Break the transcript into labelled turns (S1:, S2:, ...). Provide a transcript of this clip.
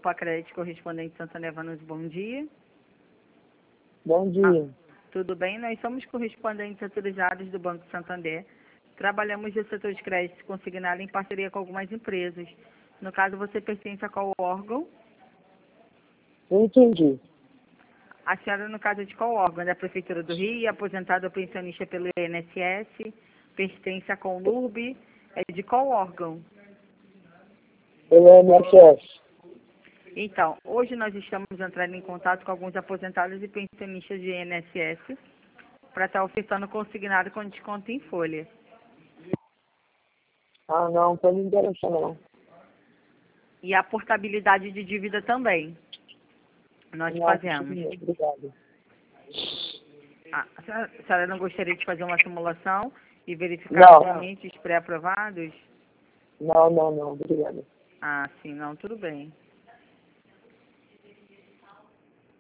S1: Pacred, correspondente Santander Vanucci, bom dia.
S2: Bom dia.
S1: Tudo bem? Nós somos correspondentes autorizados do Banco Santander. Trabalhamos no setor de crédito consignado em parceria com algumas empresas. No caso, você pertence a qual órgão?
S2: Não entendi.
S1: A senhora, no caso, é de qual órgão? Da Prefeitura do Rio, aposentado ou pensionista pelo INSS, pertence a Conlurb, é de qual órgão?
S2: Pelo INSS.
S1: Então, hoje nós estamos entrando em contato com alguns aposentados e pensionistas de INSS para estar ofertando consignado com desconto em folha.
S2: Ah, não estou me interessando, não.
S1: E a portabilidade de dívida também. Nós
S2: Não,
S1: fazemos.
S2: obrigado.
S1: A senhora não gostaria de fazer uma simulação e verificar
S2: Não.
S1: realmente os pré-aprovados?
S2: Não, obrigado.
S1: Ah, sim, não, tudo bem.